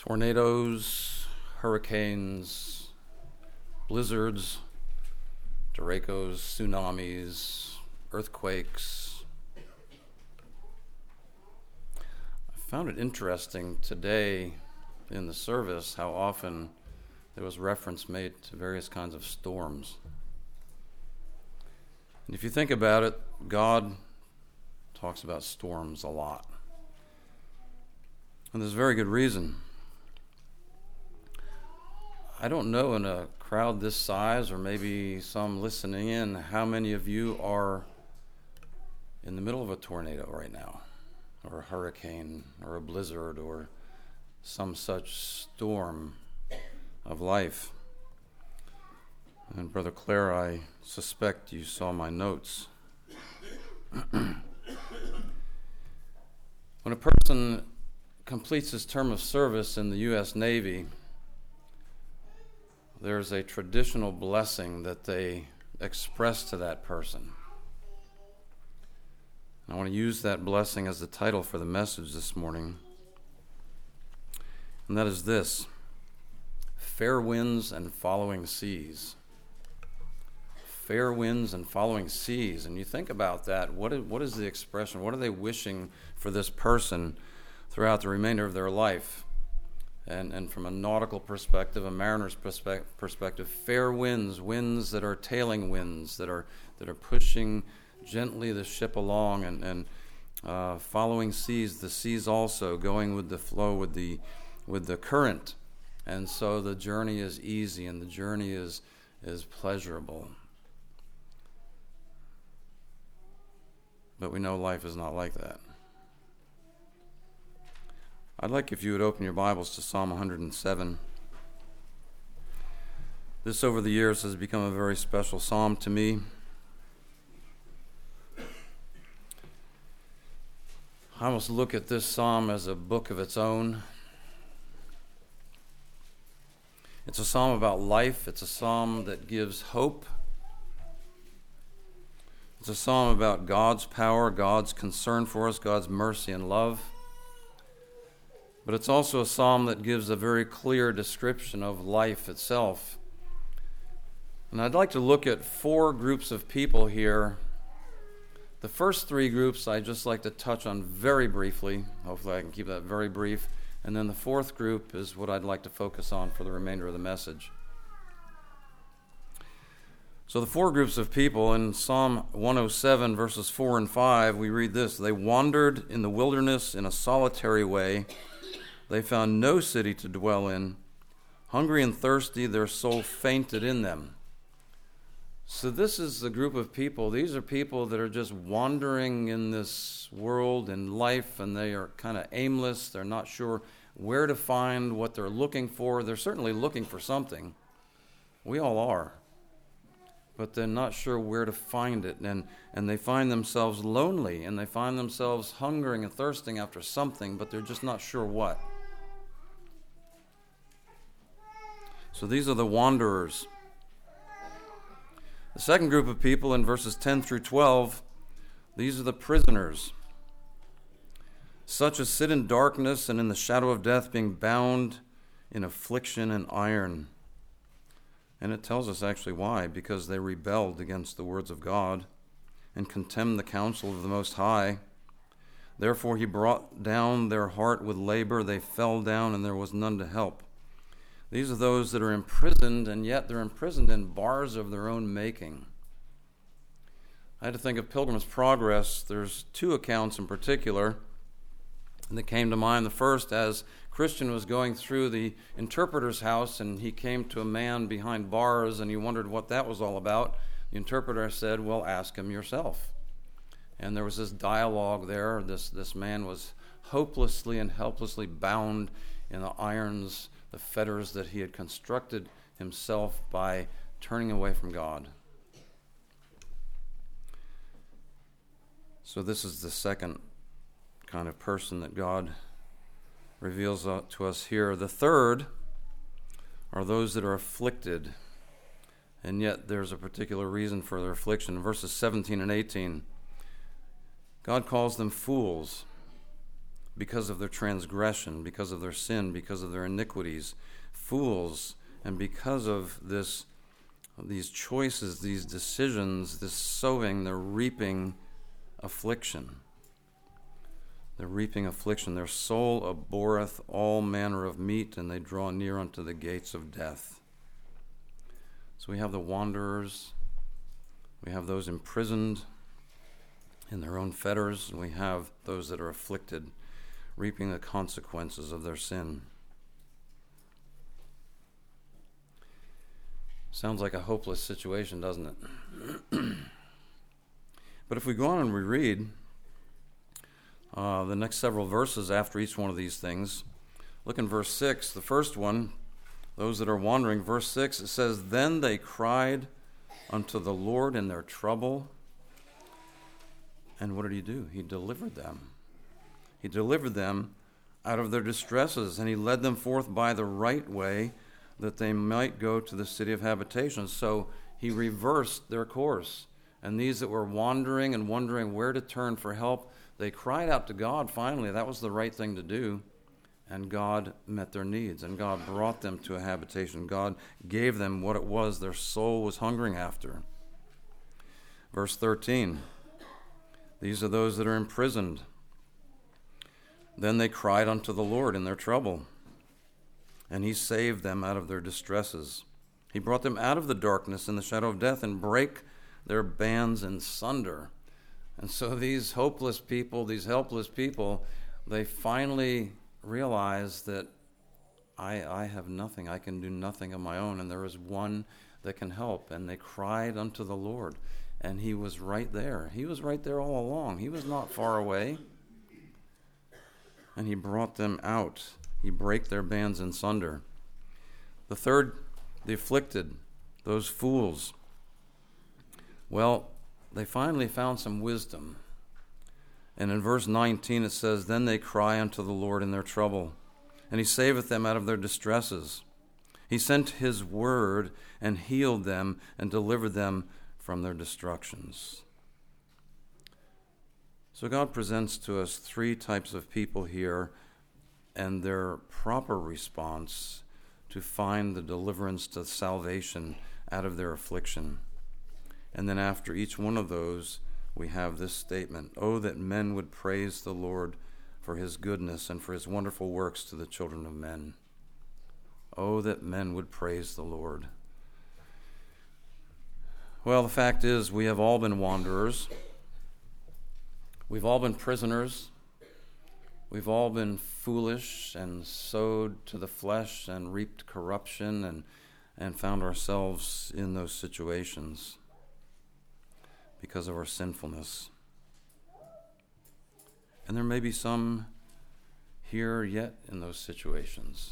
Tornadoes, hurricanes, blizzards, derechos, tsunamis, earthquakes. I found it interesting today in the service how often there was reference made to various kinds of storms. And if you think about it, God talks about storms a lot. And there's very good reason. I don't know in a crowd this size, or maybe some listening in, how many of you are in the middle of a tornado right now, or a hurricane, or a blizzard, or some such storm of life. And Brother Clare, I suspect you saw my notes. When a person completes his term of service in the U.S. Navy, there's a traditional blessing that they express to that person. I want to use that blessing as the title for the message this morning. And that is this: fair winds and following seas. Fair winds and following seas. And you think about that, what is the expression? What are they wishing for this person throughout the remainder of their life? And from a nautical perspective, a mariner's perspective, fair winds, winds that are tailing winds, that are pushing gently the ship along, and following seas, the seas also going with the flow, with the current. And so the journey is easy and the journey is pleasurable. But we know life is not like that. I'd like if you would open your Bibles to Psalm 107. This, over the years, has become a very special psalm to me. I almost look at this psalm as a book of its own. It's a psalm about life. It's a psalm that gives hope. It's a psalm about God's power, God's concern for us, God's mercy and love. But it's also a psalm that gives a very clear description of life itself. And I'd like to look at four groups of people here. The first three groups I'd just like to touch on very briefly. Hopefully I can keep that very brief. And then the fourth group is what I'd like to focus on for the remainder of the message. So the four groups of people in Psalm 107, verses 4 and 5, we read this: They wandered in the wilderness in a solitary way. They found no city to dwell in. Hungry and thirsty, their soul fainted in them. So this is the group of people. These are people that are just wandering in this world and life, and they are kind of aimless. They're not sure where to find what they're looking for. They're certainly looking for something. We all are. But they're not sure where to find it. And they find themselves lonely, and they find themselves hungering and thirsting after something, but they're just not sure what. So these are the wanderers. The second group of people in verses 10 through 12, these are the prisoners. Such as sit in darkness and in the shadow of death, being bound in affliction and iron. And it tells us actually why: because they rebelled against the words of God and contemned the counsel of the Most High. Therefore he brought down their heart with labor. They fell down, and there was none to help. These are those that are imprisoned, and yet they're imprisoned in bars of their own making. I had to think of Pilgrim's Progress. There's two accounts in particular that came to mind. The first, as Christian was going through the interpreter's house, and he came to a man behind bars, and he wondered what that was all about. The interpreter said, well, ask him yourself. And there was this dialogue there. This man was hopelessly and helplessly bound in the irons, the fetters that he had constructed himself by turning away from God. So this is the second kind of person that God reveals to us here. The third are those that are afflicted, and yet there's a particular reason for their affliction. Verses 17 and 18, God calls them fools. because of their transgression, because of their sin, because of their iniquities. Fools, and because of these choices, these decisions, this sowing, they're reaping affliction. They're reaping affliction. Their soul abhorreth all manner of meat, and they draw near unto the gates of death. So we have the wanderers, we have those imprisoned in their own fetters, and we have those that are afflicted, reaping the consequences of their sin. Sounds like a hopeless situation, doesn't it? But if we go on and we read the next several verses after each one of these things, look in verse 6, the first one, those that are wandering, verse 6, it says, Then they cried unto the Lord in their trouble. And what did he do? He delivered them. He delivered them out of their distresses, and he led them forth by the right way, that they might go to the city of habitation. So he reversed their course. And these that were wandering and wondering where to turn for help, they cried out to God finally. That was the right thing to do. And God met their needs, and God brought them to a habitation. God gave them what it was their soul was hungering after. Verse 13, these are those that are imprisoned. Then they cried unto the Lord in their trouble, and he saved them out of their distresses. He brought them out of the darkness and the shadow of death, and brake their bands in sunder. And so these hopeless people, these helpless people, they finally realize that I have nothing. I can do nothing of my own, and there is one that can help. And they cried unto the Lord, and he was right there. He was right there all along. He was not far away. And he brought them out. He brake their bands in sunder. The third, the afflicted, those fools. Well, they finally found some wisdom. And in verse 19 it says, Then they cry unto the Lord in their trouble, and he saveth them out of their distresses. He sent his word and healed them and delivered them from their destructions. So God presents to us three types of people here and their proper response to find the deliverance to salvation out of their affliction. And then after each one of those, we have this statement, Oh, that men would praise the Lord for his goodness and for his wonderful works to the children of men. Oh, that men would praise the Lord. Well, the fact is, we have all been wanderers. We've all been prisoners. We've all been foolish and sowed to the flesh and reaped corruption and found ourselves in those situations because of our sinfulness. And there may be some here yet in those situations.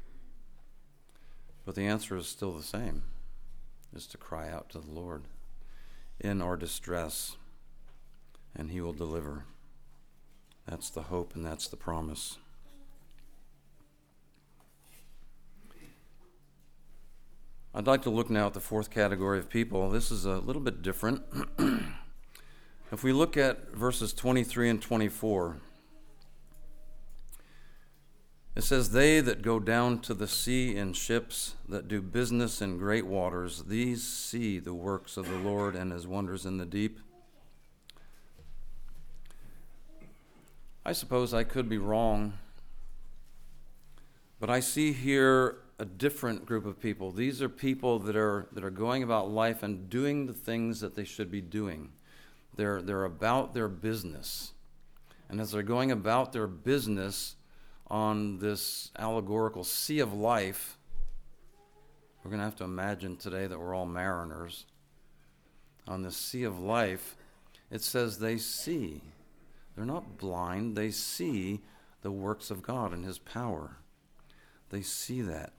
But the answer is still the same, is to cry out to the Lord in our distress, and he will deliver. That's the hope and that's the promise. I'd like to look now at the fourth category of people. This is a little bit different. If we look at verses 23 and 24, it says, They that go down to the sea in ships, that do business in great waters, these see the works of the Lord and his wonders in the deep. I suppose I could be wrong, but I see here a different group of people. These are people that are going about life and doing the things that they should be doing. They're about their business. And as they're going about their business on this allegorical sea of life, we're going to have to imagine today that we're all mariners. On this sea of life, it says they see. They're not blind. They see the works of God and his power. They see that.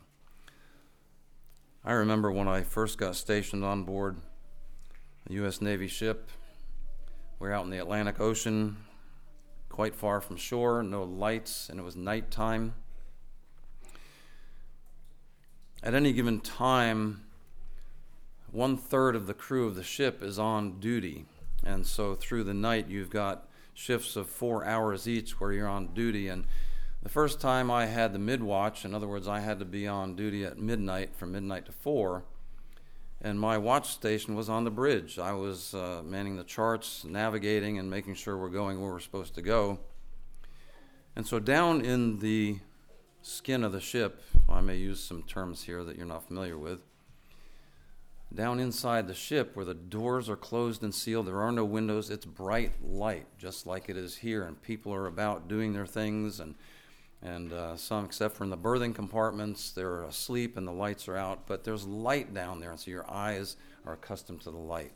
I remember when I first got stationed on board a U.S. Navy ship. We're out in the Atlantic Ocean, quite far from shore, no lights, and it was nighttime. At any given time, 1/3 of the crew of the ship is on duty. And so through the night, you've got shifts of 4 hours each where you're on duty. And the first time I had the mid-watch, in other words, I had to be on duty at midnight from midnight to 4, and my watch station was on the bridge. I was manning the charts, navigating, and making sure we're going where we're supposed to go. And so down in the skin of the ship, I may use some terms here that you're not familiar with, down inside the ship where the doors are closed and sealed, there are no windows, it's bright light, just like it is here, and people are about doing their things, and some, except for in the berthing compartments, they're asleep and the lights are out, but there's light down there, and so your eyes are accustomed to the light.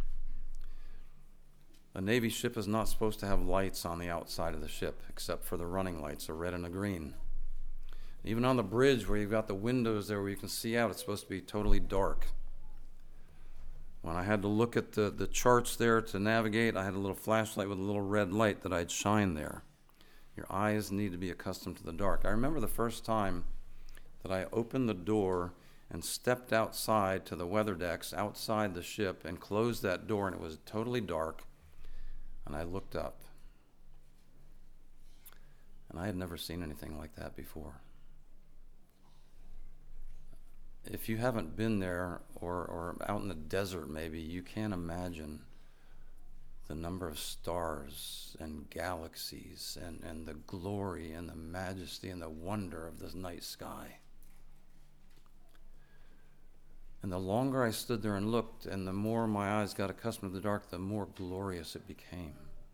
A Navy ship is not supposed to have lights on the outside of the ship, except for the running lights, a red and a green. Even on the bridge where you've got the windows there where you can see out, it's supposed to be totally dark. When I had to look at the charts there to navigate, I had a little flashlight with a little red light that I'd shine there. Your eyes need to be accustomed to the dark. I remember the first time that I opened the door and stepped outside to the weather decks outside the ship and closed that door, and it was totally dark, and I looked up. And I had never seen anything like that before. If you haven't been there or out in the desert maybe, you can't imagine the number of stars and galaxies and the glory and the majesty and the wonder of this night sky. And the longer I stood there and looked, and the more my eyes got accustomed to the dark, the more glorious it became.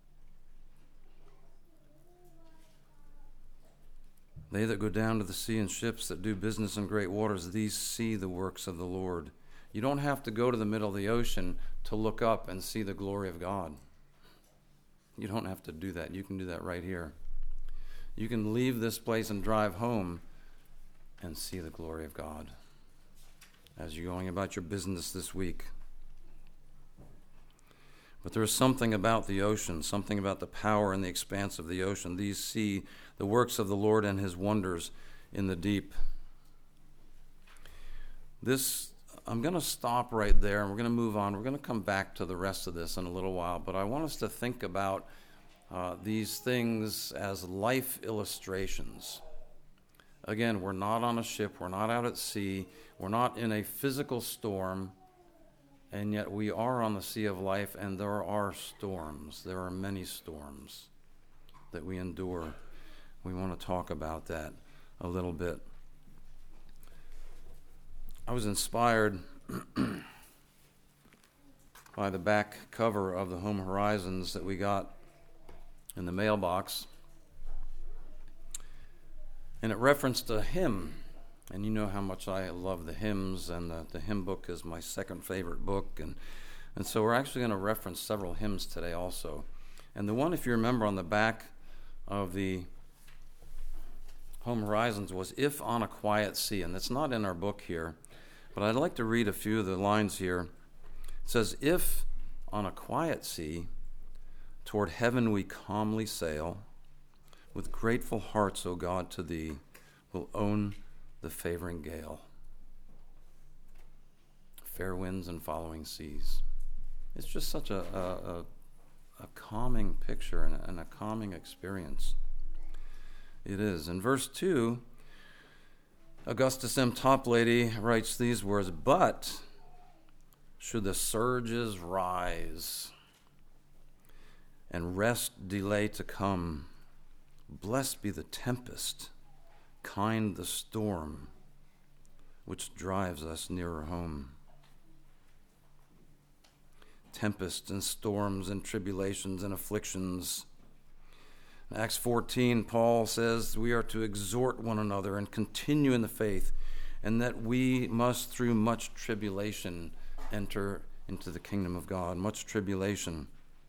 They that go down to the sea in ships that do business in great waters, these see the works of the Lord. You don't have to go to the middle of the ocean to look up and see the glory of God. You don't have to do that. You can do that right here. You can leave this place and drive home and see the glory of God as you're going about your business this week. But there is something about the ocean, something about the power and the expanse of the ocean. These see the works of the Lord and his wonders in the deep. I'm going to stop right there, and we're going to move on. We're going to come back to the rest of this in a little while, but I want us to think about these things as life illustrations. Again, we're not on a ship, we're not out at sea, we're not in a physical storm, and yet we are on the sea of life, and there are storms. There are many storms that we endure. We want to talk about that a little bit. I was inspired by the back cover of the Home Horizons that we got in the mailbox. And it referenced a hymn. And you know how much I love the hymns, and the hymn book is my second favorite book. And so we're actually going to reference several hymns today also. And the one, if you remember, on the back of the Home Horizons was "If on a Quiet Sea," and it's not in our book here, but I'd like to read a few of the lines here. It says, "If on a quiet sea toward heaven we calmly sail, with grateful hearts, O God, to thee, we'll own the favoring gale. Fair winds and following seas." It's just such a calming picture and a calming experience. It is. In verse 2, Augustus M. Toplady writes these words, "But should the surges rise and rest delay to come, blessed be the tempest, kind the storm, which drives us nearer home." Tempests and storms and tribulations and afflictions. In Acts 14, Paul says we are to exhort one another and continue in the faith, and that we must, through much tribulation, enter into the kingdom of God. Much tribulation.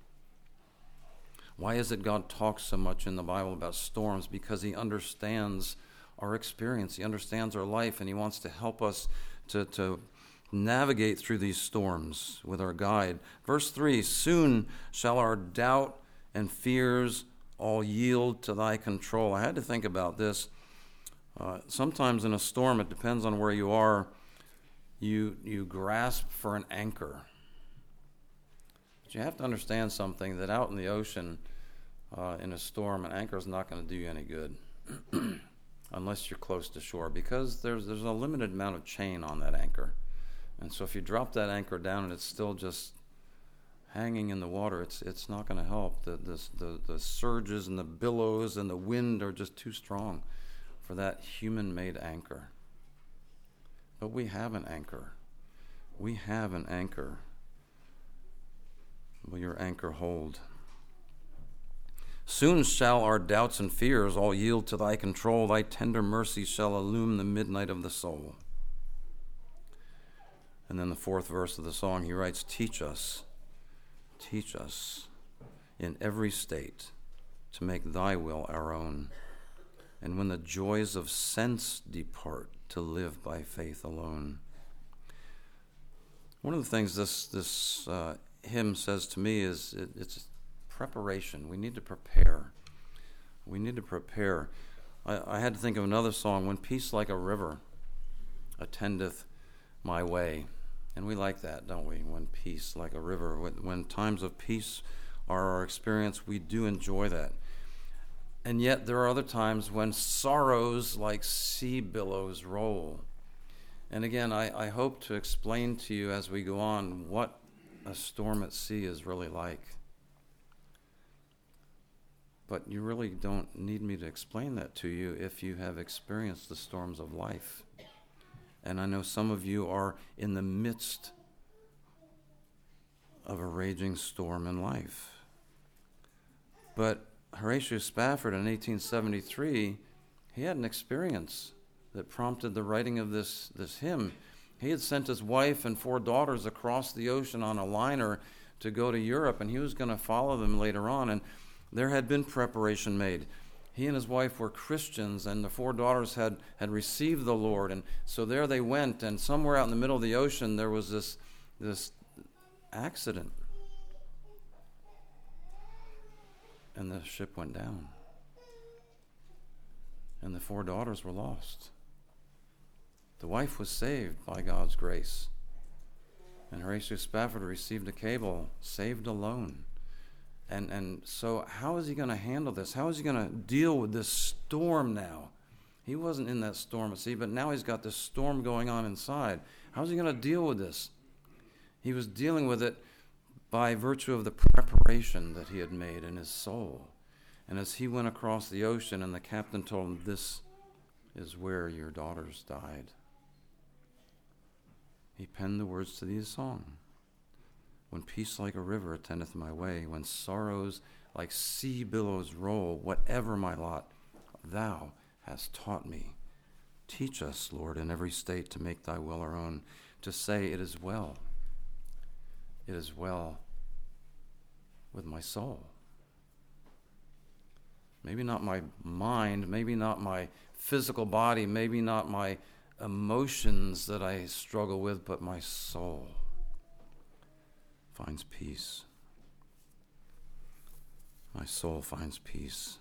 Why is it God talks so much in the Bible about storms? Because he understands our experience. He understands our life, and he wants to help us to navigate through these storms with our guide. Verse 3, "Soon shall our doubt and fears all yield to thy control." I had to think about this. Sometimes in a storm, it depends on where you are, you grasp for an anchor. But you have to understand something, that out in the ocean, in a storm, an anchor is not going to do you any good unless you're close to shore, because there's a limited amount of chain on that anchor. And so if you drop that anchor down and it's still just hanging in the water, it's not going to help. The surges and the billows and the wind are just too strong for that human-made anchor. But we have an anchor. We have an anchor. Will your anchor hold? Soon shall our doubts and fears all yield to thy control. Thy tender mercy shall illume the midnight of the soul. And then the fourth verse of the song, he writes, teach us in every state to make thy will our own. And when the joys of sense depart, to live by faith alone. One of the things this hymn says to me is it's preparation. We need to prepare. We need to prepare. I had to think of another song, When Peace Like a River Attendeth My Way. And we like that, don't we? When peace like a river. When times of peace are our experience, we do enjoy that. And yet there are other times when sorrows like sea billows roll. And again, I hope to explain to you as we go on what a storm at sea is really like. But you really don't need me to explain that to you if you have experienced the storms of life. And I know some of you are in the midst of a raging storm in life. But Horatio Spafford in 1873, he had an experience that prompted the writing of this hymn. He had sent his wife and 4 daughters across the ocean on a liner to go to Europe, and he was going to follow them later on, and there had been preparation made. He and his wife were Christians, and the 4 daughters had received the Lord, and so there they went, and somewhere out in the middle of the ocean there was this accident. And the ship went down. And the 4 daughters were lost. The wife was saved by God's grace. And Horatio Spafford received a cable, saved alone. And so how is he going to handle this? How is he going to deal with this storm now? He wasn't in that storm at sea, but now he's got this storm going on inside. How is he going to deal with this? He was dealing with it by virtue of the preparation that he had made in his soul. And as he went across the ocean and the captain told him, this is where your daughters died, he penned the words to the song. When peace like a river attendeth my way, when sorrows like sea billows roll, whatever my lot, thou hast taught me. Teach us, Lord, in every state to make thy will our own, to say it is well. It is well with my soul. Maybe not my mind, maybe not my physical body, maybe not my emotions that I struggle with, but my soul finds peace. My soul finds peace.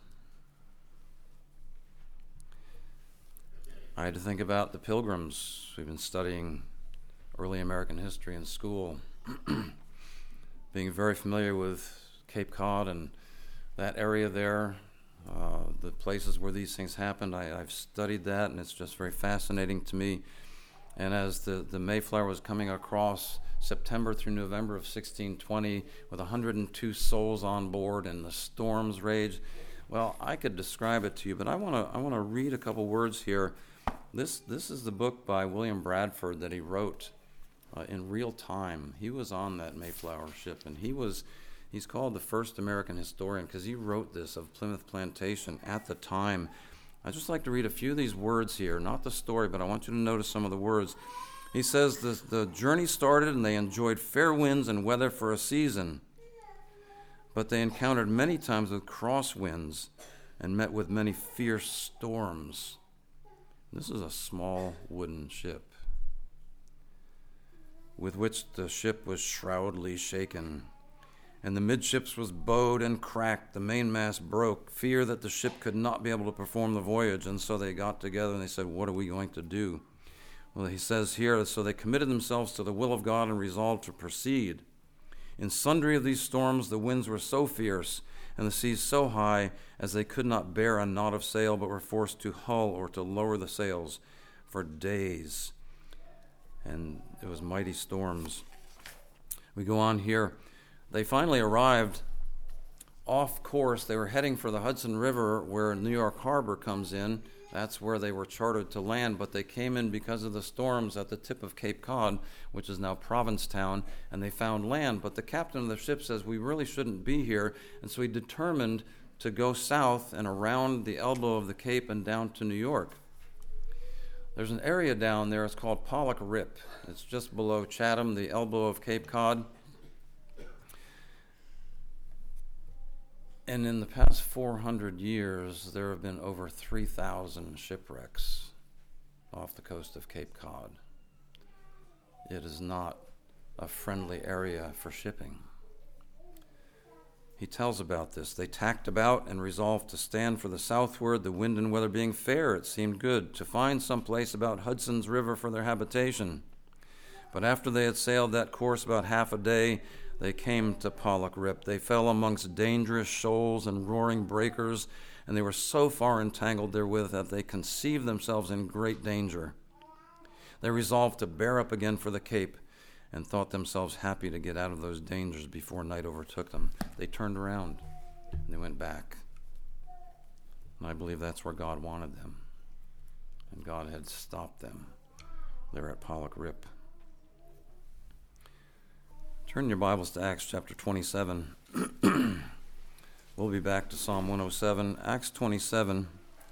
I had to think about the Pilgrims. We've been studying early American history in school, being very familiar with Cape Cod and that area there, the places where these things happened. I've studied that, and it's just very fascinating to me. And as the Mayflower was coming across September through November of 1620 with 102 souls on board and the storms raged, well, I could describe it to you, but I want to read a couple words here. This is the book by William Bradford that he wrote in real time. He was on that Mayflower ship, and he's called the first American historian because he wrote this of Plymouth Plantation at the time. I'd just like to read a few of these words here, not the story, but I want you to notice some of the words. He says, the journey started and they enjoyed fair winds and weather for a season, but they encountered many times with cross winds and met with many fierce storms. This is a small wooden ship with which the ship was shroudly shaken. And the midships was bowed and cracked, the mainmast broke, fear that the ship could not be able to perform the voyage. And so they got together and they said, what are we going to do? Well, he says here, so they committed themselves to the will of God and resolved to proceed. In sundry of these storms the winds were so fierce, and the seas so high as they could not bear a knot of sail, but were forced to hull or to lower the sails for days. And it was mighty storms. We go on here. They finally arrived off course. They were heading for the Hudson River where New York Harbor comes in. That's where they were chartered to land, but they came in because of the storms at the tip of Cape Cod, which is now Provincetown, and they found land. But the captain of the ship says, we really shouldn't be here, and so he determined to go south and around the elbow of the Cape and down to New York. There's an area down there, it's called Pollock Rip. It's just below Chatham, the elbow of Cape Cod. And in the past 400 years, there have been over 3,000 shipwrecks off the coast of Cape Cod. It is not a friendly area for shipping. He tells about this. They tacked about and resolved to stand for the southward, the wind and weather being fair, it seemed good, to find some place about Hudson's River for their habitation. But after they had sailed that course about half a day, they came to Pollock Rip. They fell amongst dangerous shoals and roaring breakers, and they were so far entangled therewith that they conceived themselves in great danger. They resolved to bear up again for the Cape, and thought themselves happy to get out of those dangers before night overtook them. They turned around, and they went back. And I believe that's where God wanted them. And God had stopped them there at Pollock Rip. Turn your Bibles to Acts chapter 27. We'll be back to Psalm 107. Acts 27.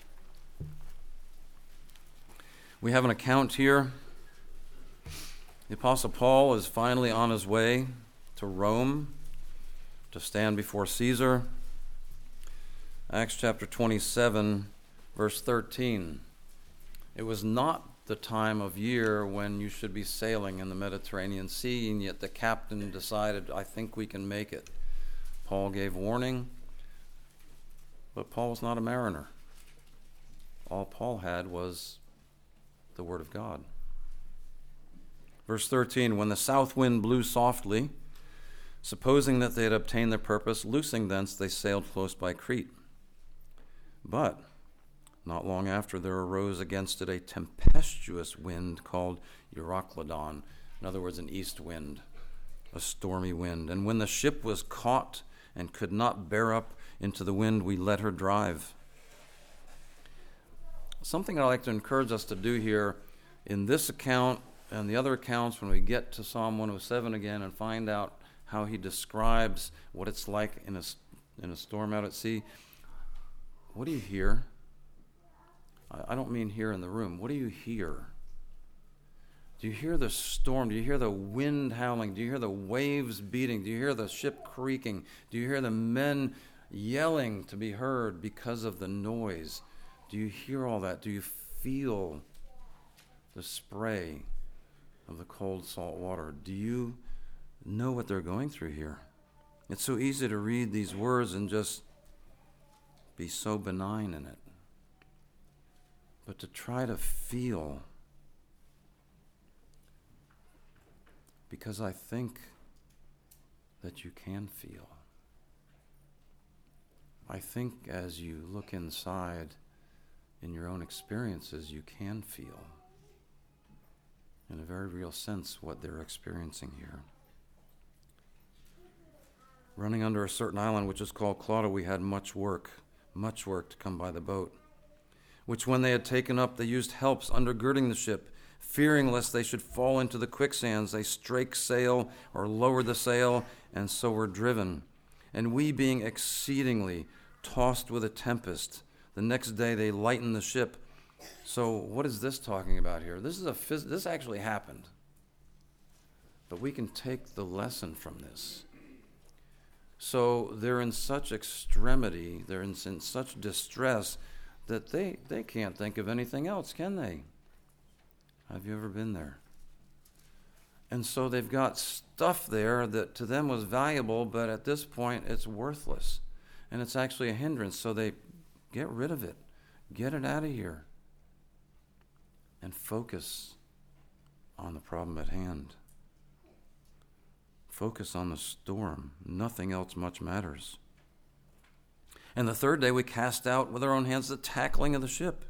We have an account here. The Apostle Paul is finally on his way to Rome to stand before Caesar. Acts chapter 27, verse 13. It was not the time of year when you should be sailing in the Mediterranean Sea, and yet the captain decided, I think we can make it. Paul gave warning, but Paul was not a mariner. All Paul had was the Word of God. Verse 13, when the south wind blew softly, supposing that they had obtained their purpose, loosing thence, they sailed close by Crete. But not long after, there arose against it a tempestuous wind called Euroclydon. In other words, an east wind, a stormy wind. And when the ship was caught and could not bear up into the wind, we let her drive. Something I'd like to encourage us to do here in this account and the other accounts when we get to Psalm 107 again and find out how he describes what it's like in a storm out at sea. What do you hear? I don't mean here in the room. What do you hear? Do you hear the storm? Do you hear the wind howling? Do you hear the waves beating? Do you hear the ship creaking? Do you hear the men yelling to be heard because of the noise? Do you hear all that? Do you feel the spray of the cold salt water? Do you know what they're going through here? It's so easy to read these words and just be so benign in it. But to try to feel, because I think that you can feel. I think as you look inside in your own experiences, you can feel, in a very real sense, what they're experiencing here. Running under a certain island, which is called Clauda, we had much work to come by the boat, which when they had taken up, they used helps undergirding the ship, fearing lest they should fall into the quicksands. They strake sail or lowered the sail, and so were driven. And we, being exceedingly tossed with a tempest, the next day they lightened the ship. So what is this talking about here? This actually happened. But we can take the lesson from this. So they're in such extremity, they're in such distress, that they can't think of anything else, can they? Have you ever been there? And so they've got stuff there that to them was valuable, but at this point it's worthless. And it's actually a hindrance, so they get rid of it. Get it out of here. And focus on the problem at hand. Focus on the storm. Nothing else much matters. And the third day we cast out with our own hands the tackling of the ship.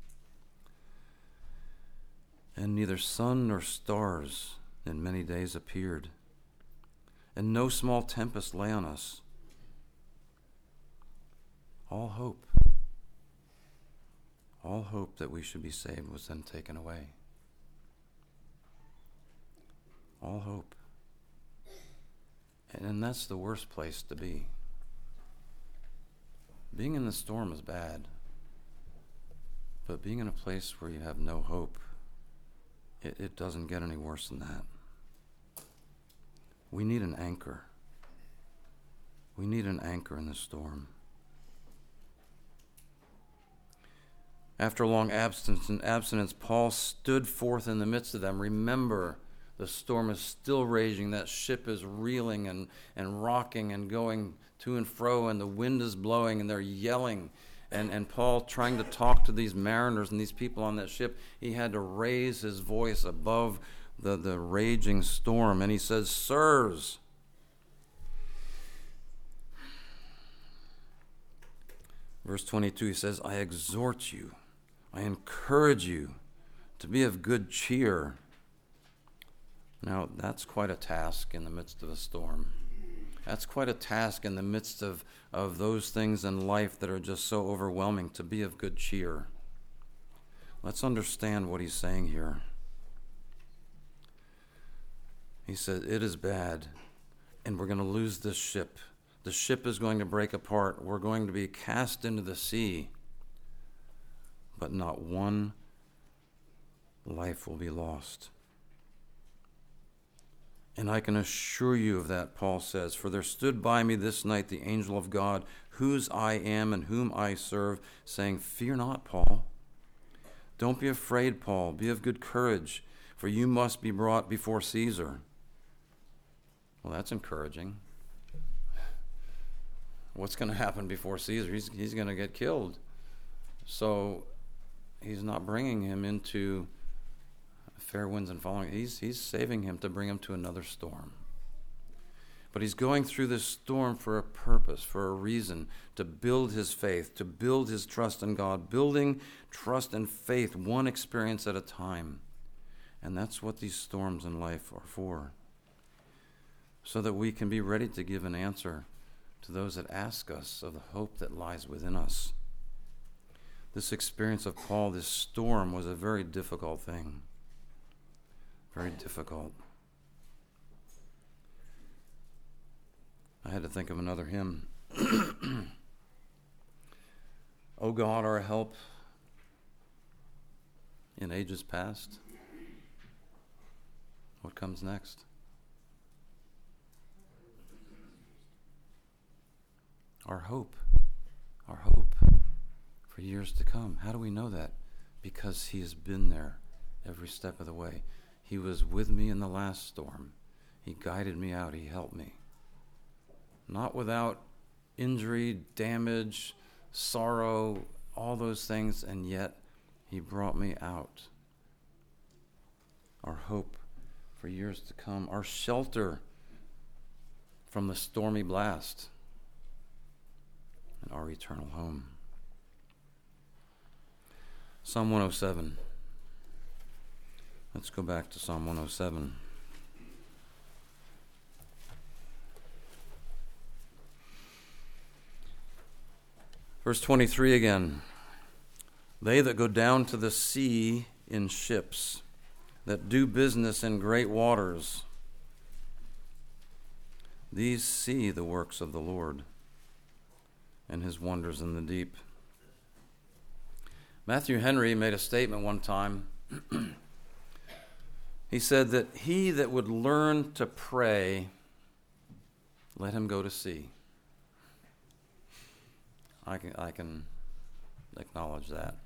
And neither sun nor stars in many days appeared, and no small tempest lay on us. All hope that we should be saved was then taken away. All hope. And that's the worst place to be. Being in the storm is bad, but being in a place where you have no hope, it doesn't get any worse than that. We need an anchor. We need an anchor in the storm. After a long abstinence, Paul stood forth in the midst of them. Remember, the storm is still raging. That ship is reeling and rocking and going to and fro, and the wind is blowing, and they're yelling. And Paul, trying to talk to these mariners and these people on that ship, he had to raise his voice above the raging storm. And he says, "Sirs," verse 22, he says, "I exhort you, I encourage you to be of good cheer." Now, that's quite a task in the midst of a storm. That's quite a task in the midst of those things in life that are just so overwhelming, to be of good cheer. Let's understand what he's saying here. He said, it is bad, and we're going to lose this ship. The ship is going to break apart. We're going to be cast into the sea. But not one life will be lost. And I can assure you of that, Paul says, "For there stood by me this night the angel of God, whose I am and whom I serve, saying, Fear not, Paul. Don't be afraid, Paul. Be of good courage, for you must be brought before Caesar." Well, that's encouraging. What's going to happen before Caesar? He's going to get killed. So he's not bringing him into fair winds and following. He's saving him to bring him to another storm. But he's going through this storm for a purpose, for a reason, to build his faith, to build his trust in God, building trust and faith one experience at a time. And that's what these storms in life are for, so that we can be ready to give an answer to those that ask us of the hope that lies within us. This experience of Paul, this storm, was a very difficult thing. Very difficult. I had to think of another hymn. O God, our help in ages past. What comes next? Our hope for years to come. How do we know that? Because he has been there every step of the way. He was with me in the last storm. He guided me out. He helped me. Not without injury, damage, sorrow, all those things, and yet he brought me out. Our hope for years to come. Our shelter from the stormy blast. And our eternal home. Psalm 107. Let's go back to Psalm 107. Verse 23 again. They that go down to the sea in ships, that do business in great waters, these see the works of the Lord and his wonders in the deep. Matthew Henry made a statement one time. He said that he that would learn to pray, let him go to sea. I can acknowledge that.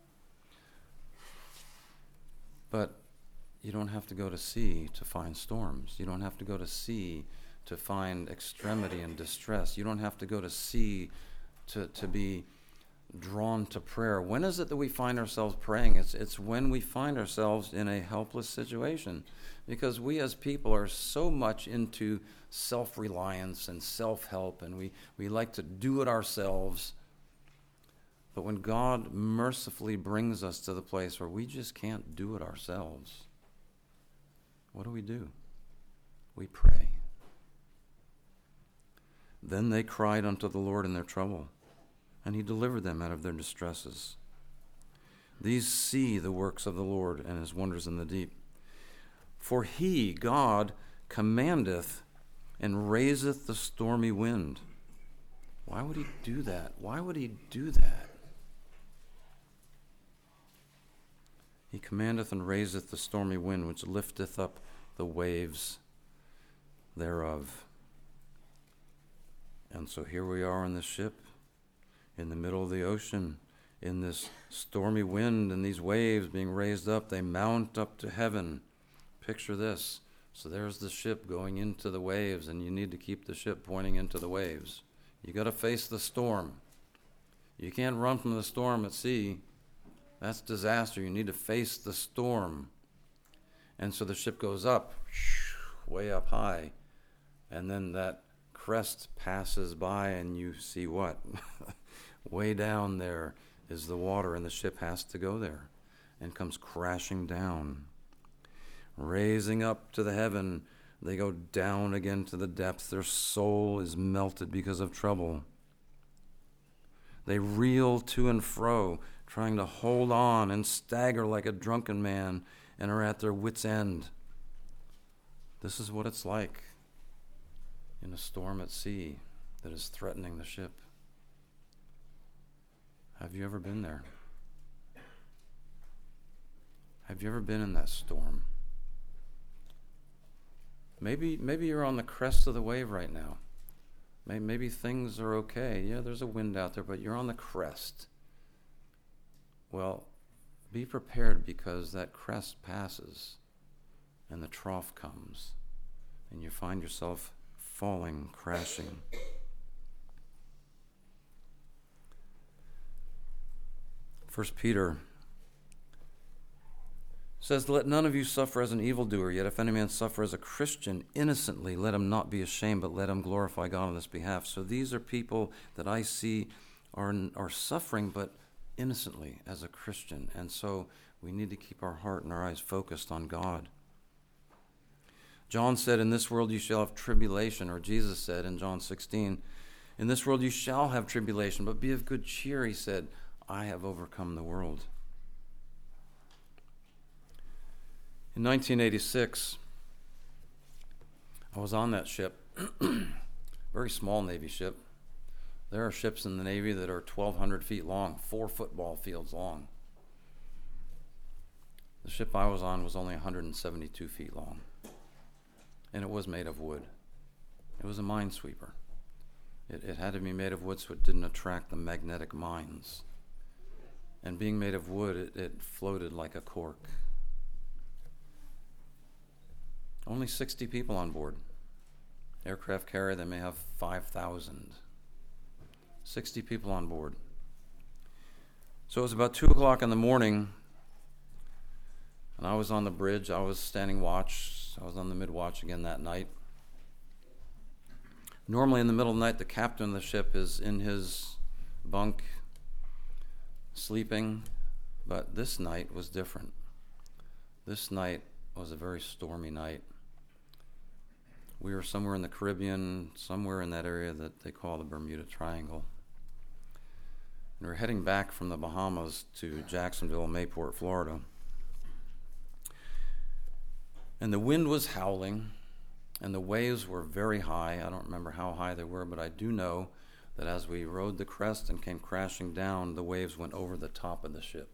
But you don't have to go to sea to find storms. You don't have to go to sea to find extremity and distress. You don't have to go to sea to be drawn to prayer. When is it that we find ourselves praying? It's when we find ourselves in a helpless situation, because we as people are so much into self-reliance and self-help, and we like to do it ourselves. But when God mercifully brings us to the place where we just can't do it ourselves, what do? We pray. Then they cried unto the Lord in their trouble, and he delivered them out of their distresses. These see the works of the Lord and his wonders in the deep. For he, God, commandeth and raiseth the stormy wind. Why would he do that? Why would he do that? He commandeth and raiseth the stormy wind, which lifteth up the waves thereof. And so here we are on this ship, in the middle of the ocean, in this stormy wind and these waves being raised up. They mount up to heaven. Picture this. So there's the ship going into the waves, and you need to keep the ship pointing into the waves. You got to face the storm. You can't run from the storm at sea. That's disaster. You need to face the storm. And so the ship goes up, way up high, and then that crest passes by, and you see what? Way down there is the water, and the ship has to go there and comes crashing down. Raising up to the heaven, they go down again to the depths. Their soul is melted because of trouble. They reel to and fro, trying to hold on, and stagger like a drunken man, and are at their wits' end. This is what it's like in a storm at sea that is threatening the ship. Have you ever been there? Have you ever been in that storm? Maybe you're on the crest of the wave right now. Maybe things are okay. Yeah, there's a wind out there, but you're on the crest. Well, be prepared, because that crest passes and the trough comes, and you find yourself falling, crashing. First Peter says, let none of you suffer as an evildoer, yet if any man suffer as a Christian innocently, let him not be ashamed, but let him glorify God on his behalf. So these are people that I see are suffering, but innocently as a Christian. And so we need to keep our heart and our eyes focused on God. John said, in this world you shall have tribulation, or Jesus said in John 16, in this world you shall have tribulation, but be of good cheer, he said, I have overcome the world. In 1986, I was on that ship, very small Navy ship. There are ships in the Navy that are 1,200 feet long, 4 football fields long. The ship I was on was only 172 feet long, and it was made of wood. It was a minesweeper. It had to be made of wood so it didn't attract the magnetic mines. And being made of wood, it floated like a cork. Only 60 people on board. Aircraft carrier, they may have 5,000. 60 people on board. So it was about 2 o'clock in the morning, and I was on the bridge. I was standing watch. I was on the mid-watch again that night. Normally in the middle of the night, the captain of the ship is in his bunk, sleeping, but this night was different. This night was a very stormy night. We were somewhere in the Caribbean, somewhere in that area that they call the Bermuda Triangle. And we're heading back from the Bahamas to Jacksonville, Mayport, Florida. And the wind was howling, and the waves were very high. I don't remember how high they were, but I do know that as we rode the crest and came crashing down, the waves went over the top of the ship.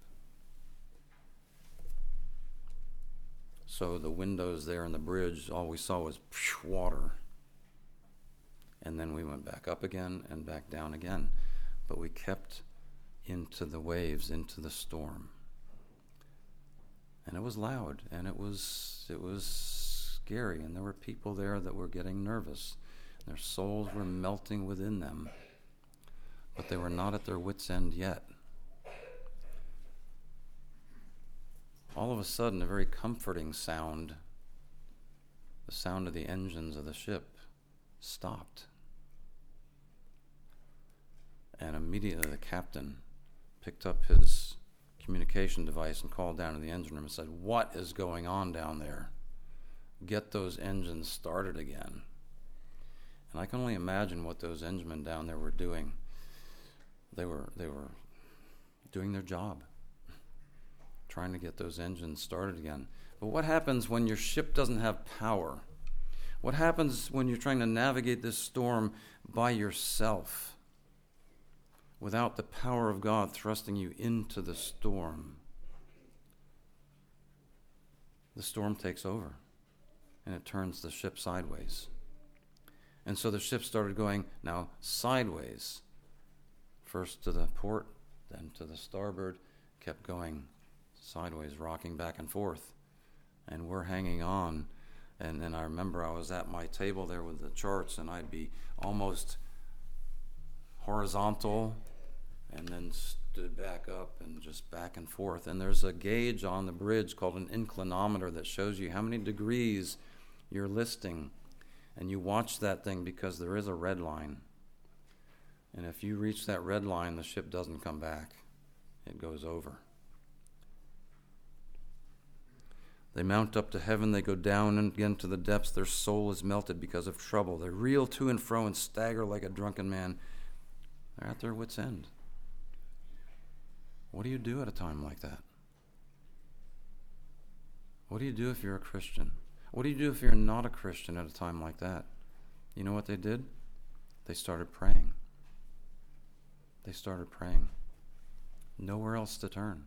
So the windows there in the bridge, all we saw was water. And then we went back up again and back down again. But we kept into the waves, into the storm. And it was loud, and it was scary, and there were people there that were getting nervous. Their souls were melting within them, but they were not at their wits' end yet. of a sudden, a very comforting sound, the sound of the engines of the ship, stopped. And immediately the captain picked up his communication device and called down to the engine room and said, "What is going on down there? Get those engines started again." And I can only imagine what those enginemen down there were doing. They were doing their job, trying to get those engines started again. But what happens when your ship doesn't have power? What happens when you're trying to navigate this storm by yourself, without the power of God thrusting you into the storm? The storm takes over, and it turns the ship sideways. And so the ship started going now sideways, first to the port, then to the starboard, kept going sideways, rocking back and forth. And we're hanging on. And then I remember I was at my table there with the charts, and I'd be almost horizontal and then stood back up and just back and forth. And there's a gauge on the bridge called an inclinometer that shows you how many degrees you're listing. And you watch that thing because there is a red line. And if you reach that red line, the ship doesn't come back. It goes over. They mount up to heaven, they go down again to the depths. Their soul is melted because of trouble. They reel to and fro and stagger like a drunken man. They're at their wits' end. What do you do at a time like that? What do you do if you're a Christian? What do you do if you're not a Christian at a time like that? You know what they did? They started praying. They started praying. Nowhere else to turn.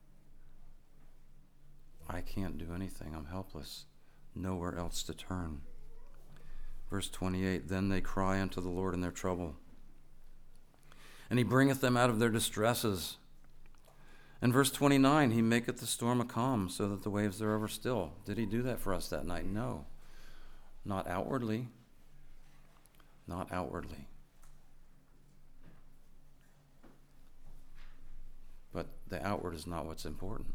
I can't do anything. I'm helpless. Nowhere else to turn. Verse 28, then they cry unto the Lord in their trouble, and he bringeth them out of their distresses. And verse 29, he maketh the storm a calm, so that the waves thereof are still. Did he do that for us that night? No. Not outwardly. Not outwardly. But the outward is not what's important.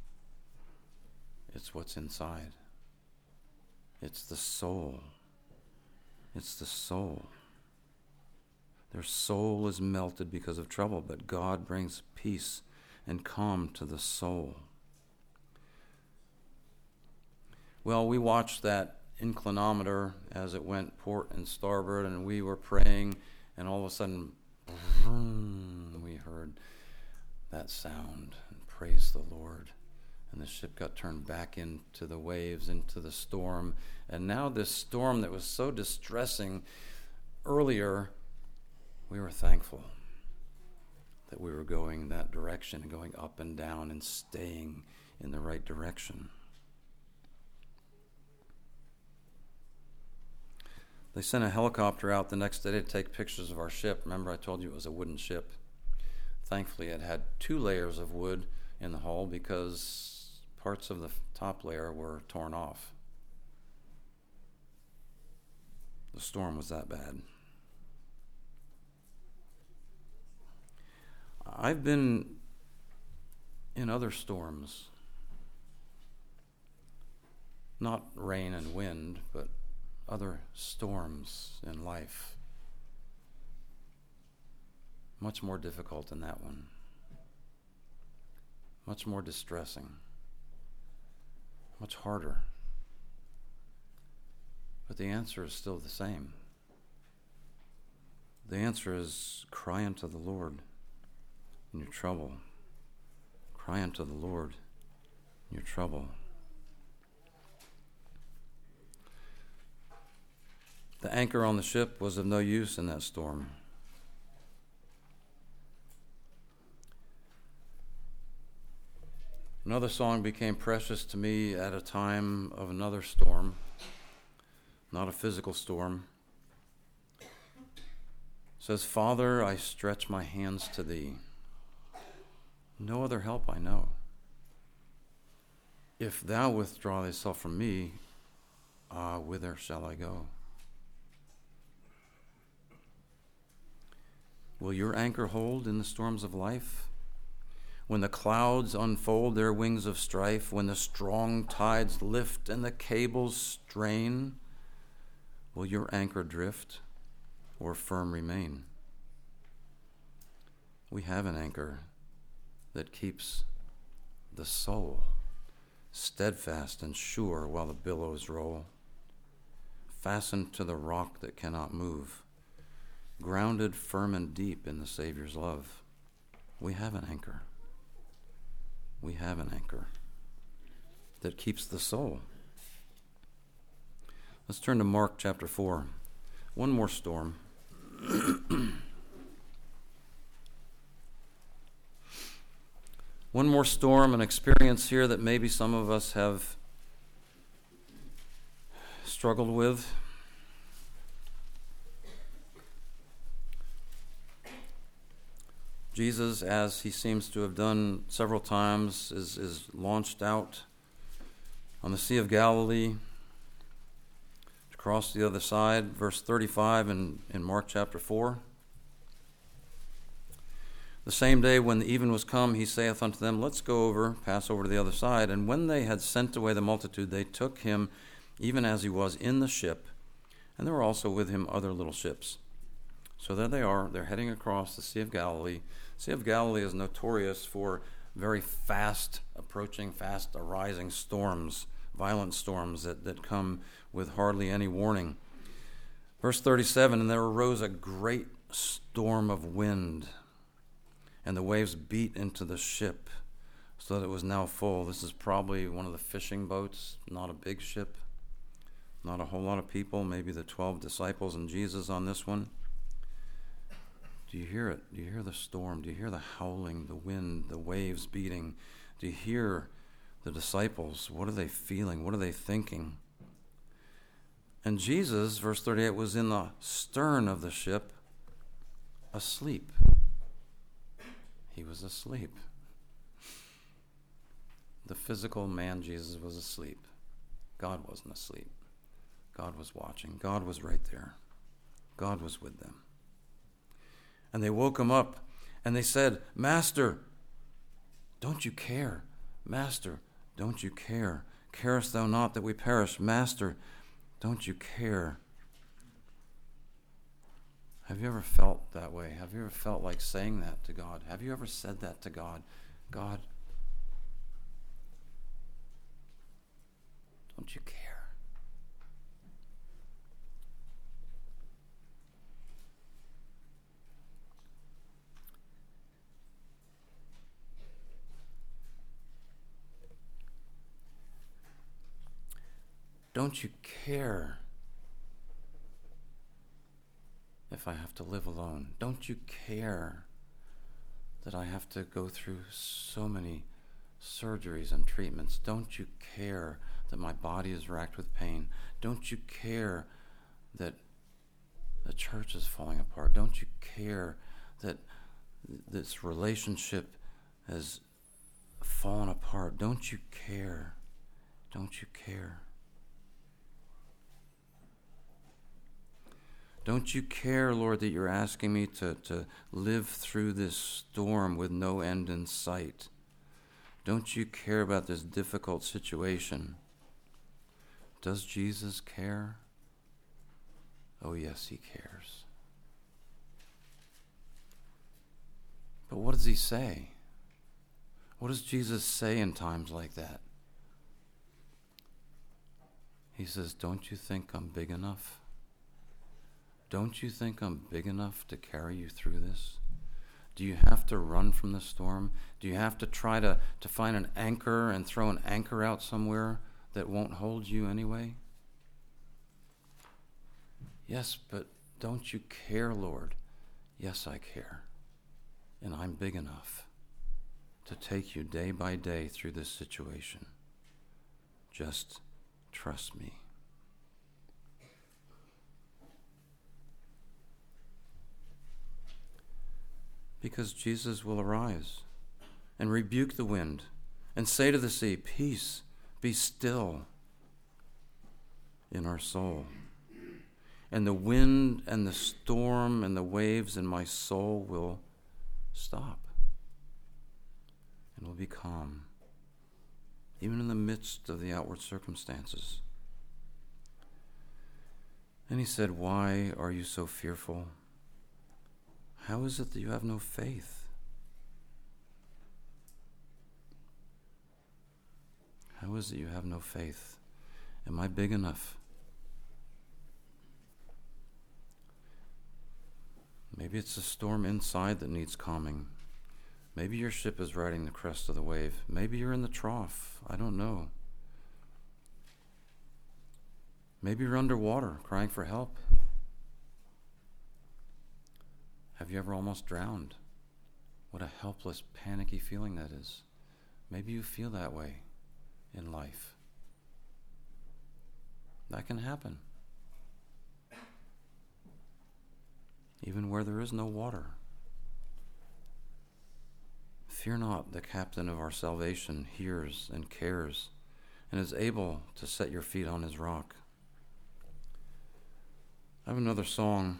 It's what's inside. It's the soul. It's the soul. Their soul is melted because of trouble, but God brings peace and calm to the soul. Well, we watched that inclinometer as it went port and starboard, and we were praying, and all of a sudden, we heard that sound, and praise the Lord. And the ship got turned back into the waves, into the storm. And now this storm that was so distressing earlier, we were thankful that we were going that direction, going up and down and staying in the right direction. They sent a helicopter out the next day to take pictures of our ship. Remember, I told you it was a wooden ship. Thankfully, it had 2 layers of wood in the hull because parts of the top layer were torn off. The storm was that bad. I've been in other storms, not rain and wind, but other storms in life. Much more difficult than that one. Much more distressing. Much harder. But the answer is still the same. The answer is cry unto the Lord in your trouble. Cry unto the Lord in your trouble. The anchor on the ship was of no use in that storm. Another song became precious to me at a time of another storm, not a physical storm. It says, Father, I stretch my hands to thee. No other help I know. If thou withdraw thyself from me, whither shall I go? Will your anchor hold in the storms of life? When the clouds unfold their wings of strife, when the strong tides lift and the cables strain, will your anchor drift or firm remain? We have an anchor that keeps the soul steadfast and sure while the billows roll, fastened to the rock that cannot move, grounded firm and deep in the Savior's love. We have an anchor. We have an anchor that keeps the soul. Let's turn to Mark chapter 4. One more storm. One more storm, an experience here that maybe some of us have struggled with. Jesus, as he seems to have done several times, is launched out on the Sea of Galilee to cross the other side. Verse 35 in Mark chapter 4. The same day when the even was come, he saith unto them, Let's go over, pass over to the other side. And when they had sent away the multitude, they took him even as he was in the ship, and there were also with him other little ships. So there they are, they're heading across the Sea of Galilee. The Sea of Galilee is notorious for very fast arising storms, violent storms that come with hardly any warning. Verse 37, And there arose a great storm of wind, and the waves beat into the ship, so that it was now full. This is probably one of the fishing boats, not a big ship, not a whole lot of people, maybe the 12 disciples and Jesus on this one. Do you hear it? Do you hear the storm? Do you hear the howling, the wind, the waves beating? Do you hear the disciples? What are they feeling? What are they thinking? And Jesus, verse 38, was in the stern of the ship, asleep. He was asleep. The physical man, Jesus, was asleep. God wasn't asleep. God was watching. God was right there. God was with them. And they woke him up, and they said, Master, don't you care? Master, don't you care? Carest thou not that we perish? Master, don't you care? Have you ever felt that way? Have you ever felt like saying that to God? Have you ever said that to God? God, don't you care? Don't you care if I have to live alone? Don't you care that I have to go through so many surgeries and treatments? Don't you care that my body is racked with pain? Don't you care that the church is falling apart? Don't you care that this relationship has fallen apart? Don't you care? Don't you care? Don't you care, Lord, that you're asking me to live through this storm with no end in sight? Don't you care about this difficult situation? Does Jesus care? Oh, yes, he cares. But what does he say? What does Jesus say in times like that? He says, don't you think I'm big enough? Don't you think I'm big enough to carry you through this? Do you have to run from the storm? Do you have to try to find an anchor and throw an anchor out somewhere that won't hold you anyway? Yes, but don't you care, Lord? Yes, I care. And I'm big enough to take you day by day through this situation. Just trust me. Because Jesus will arise and rebuke the wind and say to the sea, Peace, be still in our soul. And the wind and the storm and the waves in my soul will stop. and will be calm, even in the midst of the outward circumstances. And he said, "Why are you so fearful? How is it that you have no faith?" How is it you have no faith? Am I big enough? Maybe it's a storm inside that needs calming. Maybe your ship is riding the crest of the wave. Maybe you're in the trough. I don't know. Maybe you're underwater, crying for help. Have you ever almost drowned? What a helpless, panicky feeling that is. Maybe you feel that way in life. That can happen. Even where there is no water. Fear not, the captain of our salvation hears and cares and is able to set your feet on his rock. I have another song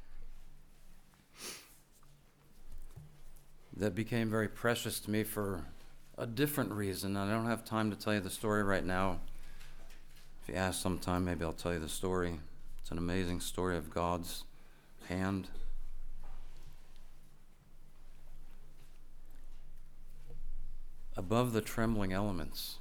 that became very precious to me for a different reason. I don't have time to tell you the story right now. If you ask sometime, maybe I'll tell you the story. It's an amazing story of God's hand. Above the trembling elements.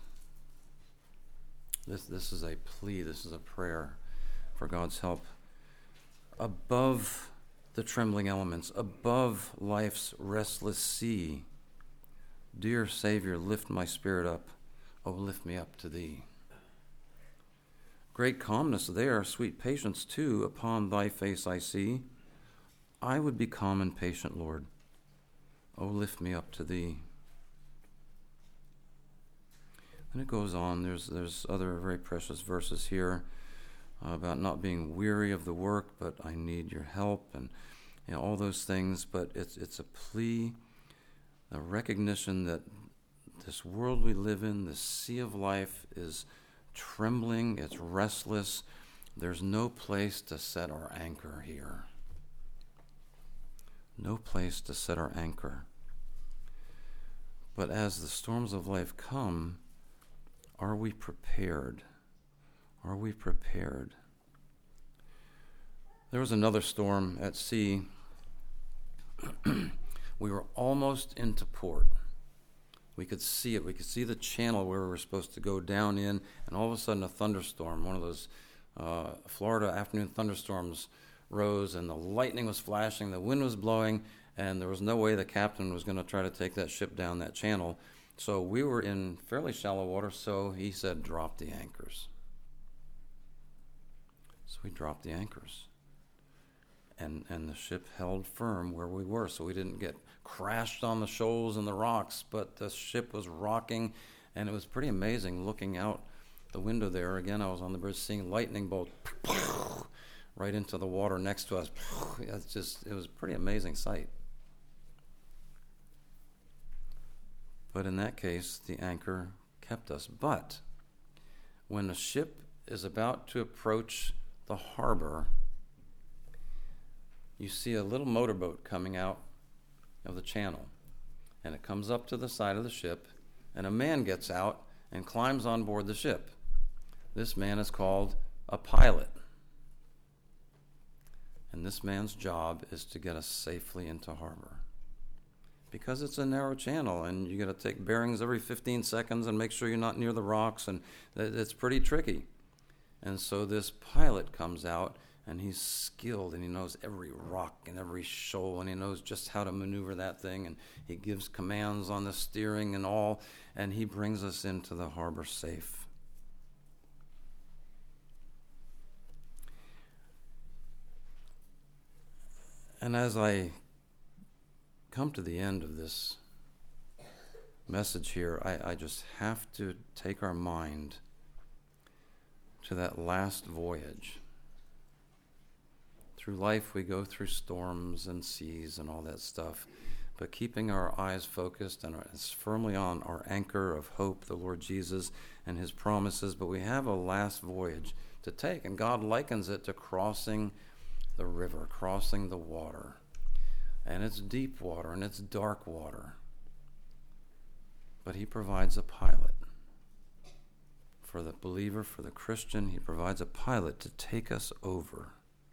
This is a plea, this is a prayer for God's help. Above the trembling elements, above life's restless sea, dear Savior, lift my spirit up. Oh, lift me up to thee. Great calmness there, sweet patience too, upon thy face I see. I would be calm and patient, Lord. Oh, lift me up to thee. And it goes on. There's other very precious verses here about not being weary of the work, but I need your help, and all those things. But it's a plea, a recognition that this world we live in, the sea of life, is trembling, it's restless. There's no place to set our anchor here. No place to set our anchor. But as the storms of life come, are we prepared? Are we prepared? There was another storm at sea. We were almost into port. We could see it. We could see the channel where we were supposed to go down in, and all of a sudden a thunderstorm, one of those Florida afternoon thunderstorms, rose, and the lightning was flashing, the wind was blowing, and there was no way the captain was going to try to take that ship down that channel. So we were in fairly shallow water, so he said, drop the anchors. So we dropped the anchors. And the ship held firm where we were, so we didn't get crashed on the shoals and the rocks, but the ship was rocking, and it was pretty amazing looking out the window there. Again, I was on the bridge seeing lightning bolt right into the water next to us. It was a pretty amazing sight. But in that case, the anchor kept us. But when a ship is about to approach the harbor, you see a little motorboat coming out of the channel, and it comes up to the side of the ship, and a man gets out and climbs on board the ship. This man is called a pilot, and this man's job is to get us safely into harbor, because it's a narrow channel, and you got to take bearings every 15 seconds and make sure you're not near the rocks, and it's pretty tricky. And so this pilot comes out, and he's skilled, and he knows every rock and every shoal, and he knows just how to maneuver that thing, and he gives commands on the steering and all, and he brings us into the harbor safe. And as I come to the end of this message here, I just have to take our mind to that last voyage. Through life, we go through storms and seas and all that stuff, but keeping our eyes focused and as firmly on our anchor of hope, the Lord Jesus and his promises. But we have a last voyage to take, and God likens it to crossing the river, crossing the water. And it's deep water and it's dark water. But he provides a pilot. For the believer, for the Christian, he provides a pilot to take us over.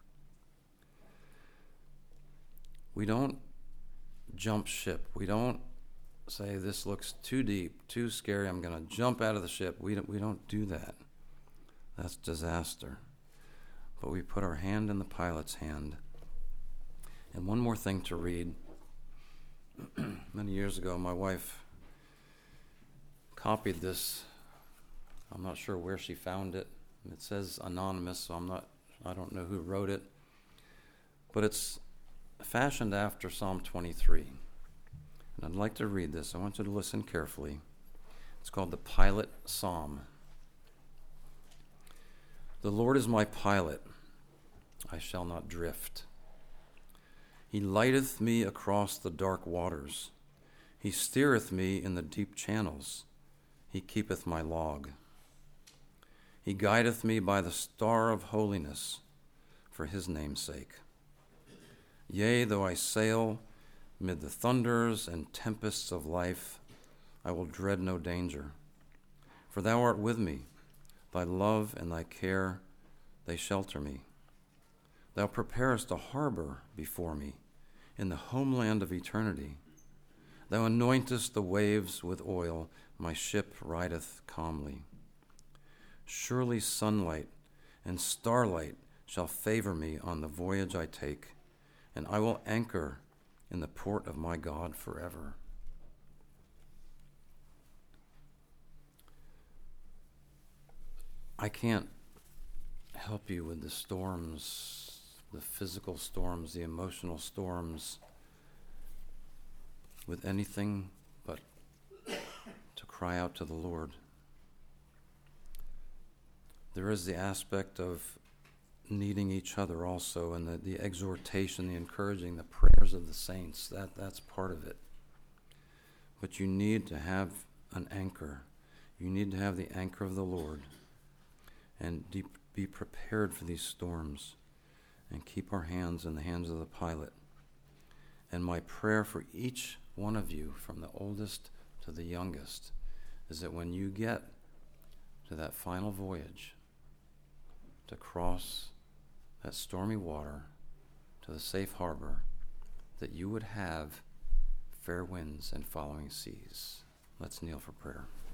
We don't jump ship. We don't say, this looks too deep, too scary, I'm going to jump out of the ship. We don't do that. That's disaster. But we put our hand in the pilot's hand. And one more thing to read. Many years ago, my wife copied this. I'm not sure where she found it. It says anonymous, so I don't know who wrote it. But it's fashioned after Psalm 23. And I'd like to read this. I want you to listen carefully. It's called the Pilot Psalm. The Lord is my pilot. I shall not drift. He lighteth me across the dark waters. He steereth me in the deep channels. He keepeth my log. He guideth me by the star of holiness for his name's sake. Yea, though I sail mid the thunders and tempests of life, I will dread no danger. For thou art with me. Thy love and thy care, they shelter me. Thou preparest a harbor before me in the homeland of eternity. Thou anointest the waves with oil. My ship rideth calmly. Surely sunlight and starlight shall favor me on the voyage I take, and I will anchor in the port of my God forever. I can't help you with the storms, the physical storms, the emotional storms, with anything but to cry out to the Lord. There is the aspect of needing each other also, and the exhortation, the encouraging, the prayers of the saints. That's part of it. But you need to have an anchor. You need to have the anchor of the Lord and be prepared for these storms and keep our hands in the hands of the pilot. And my prayer for each one of you, from the oldest to the youngest, is that when you get to that final voyage, to cross that stormy water to the safe harbor, that you would have fair winds and following seas. Let's kneel for prayer.